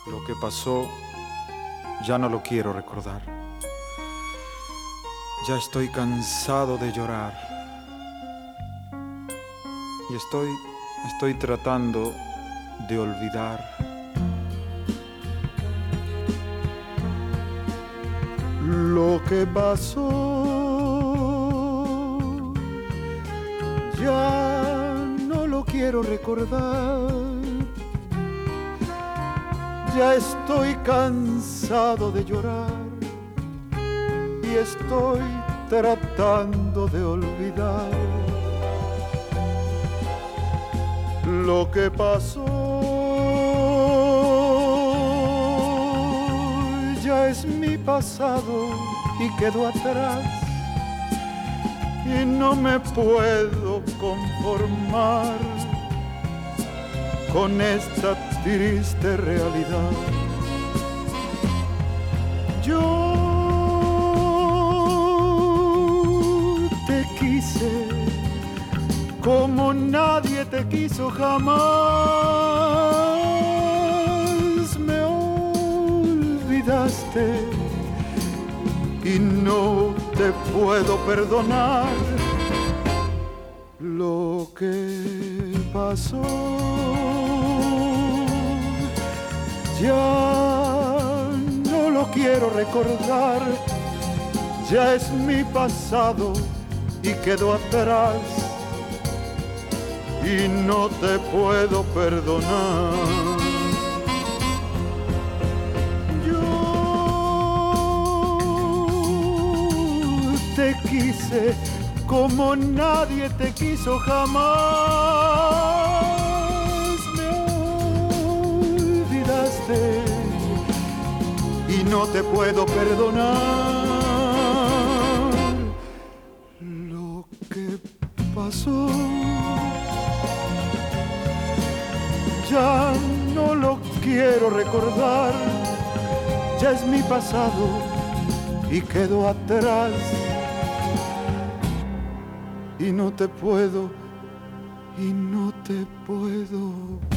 Lo que pasó ya no lo quiero recordar. Ya estoy cansado de llorar. Y estoy tratando de olvidar. Lo que pasó ya no lo quiero recordar. Ya estoy cansado de llorar y estoy tratando de olvidar. Lo que pasó ya es mi pasado y quedó atrás, y no me puedo conformar con esta triste realidad. Yo te quise como nadie te quiso jamás. Me olvidaste y no te puedo perdonar. Lo que pasó ya no lo quiero recordar. Ya es mi pasado y quedó atrás, y no te puedo perdonar. Yo te quise como nadie te quiso jamás. Me olvidaste y no te puedo perdonar. Lo que pasó ya no lo quiero recordar. Ya es mi pasado y quedó atrás, y no te puedo